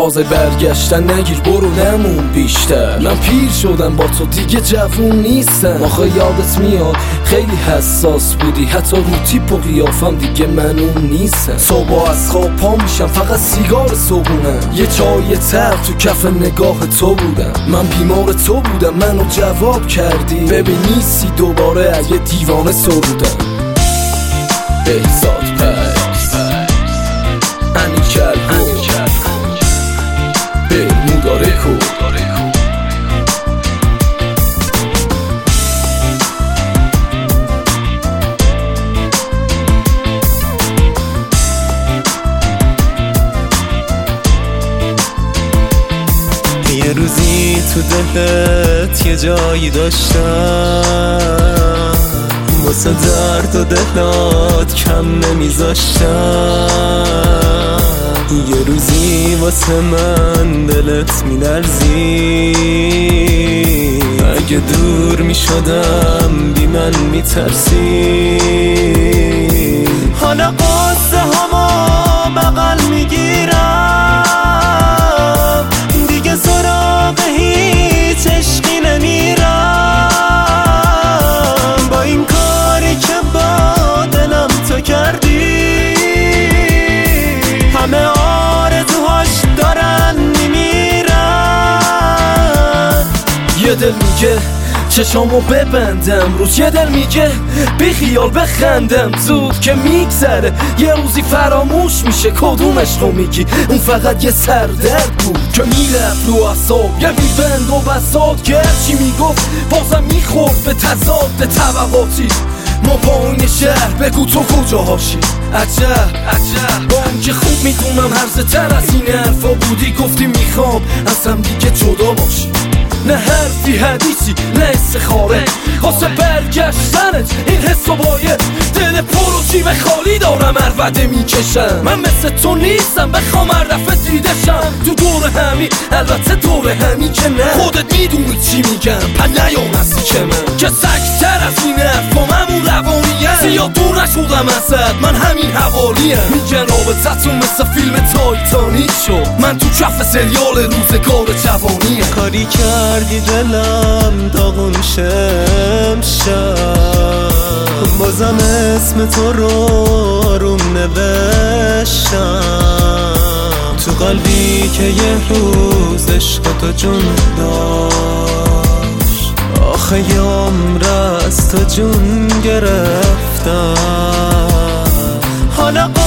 فاز برگشتن نگیر، برو نمون بیشتر. من پیر شدم با تو دیگه جوون نیستم. آخه یادت میاد خیلی حساس بودی، حتی رو تیپ و قیافم دیگه من اون نیستم. صبح از خواب پا میشم فقط سیگار صبحونم، یه چای تر تو کف نگاه تو بودم. من بیمار تو بودم، منو جواب کردی، ببین نیستی دوباره اگه دیوانه سرودم. بهزاد پس انیکل به موداره کو. یه روزی تو دلت یه جایی داشتم، واسه درد و دلات کم نمیذاشتم. یه روزی واسه من دلت میلرزی، اگه دور میشدم بی من میترسی. حالا قصه هما بغل میگیرم، دیگه سراغ هیچ عشقی نمیرم. با این کاری که با دلم تو کردی، همه آرزوهاش دارن میمیرن. یه دل میگه چشامو ببندم روز، یه دل میگه بی خیال بخندم زود که میگذره. یه روزی فراموش میشه کدومش رو میگی، اون فقط یه سردرد بود که میرفت رو اعصاب. یه بیبند و بساط که هرچی میگفت بازم میخورد به تضاد طبقاتی. ما پایین شهر بگو تو کجاهاشی. عجب با اون که خوب میدونم هرزه تر از این حرفا بودی، گفتی میخوام از هم دیگه جدا باشی. نه حرفی حدیثی نه استخاره، واسه برگشتنت این حس و باید دل پر و جیب خالی دارم عربده میکشم. من مثل تو نیستم بخوام هر دفعه دیدشم تو دور همی، البته دور همی که نه. خودت میدونی چی میگم پا نیام هستی که من که سکتر از این حرف با همون روانیم. زیاد دور نشدم ازت، من همین حوالیم. میگن رابطتون مثل فیلم تایتانیک شد، من تو کف سریال روزگار جوانیم. کاری کردی دلم داغون شمشم، بازم اسم تو رو آروم نوشتم. تو قلبی که یه روز عشق تو جون داشت، آخه یه عمر از تو جون گرفتم. حالا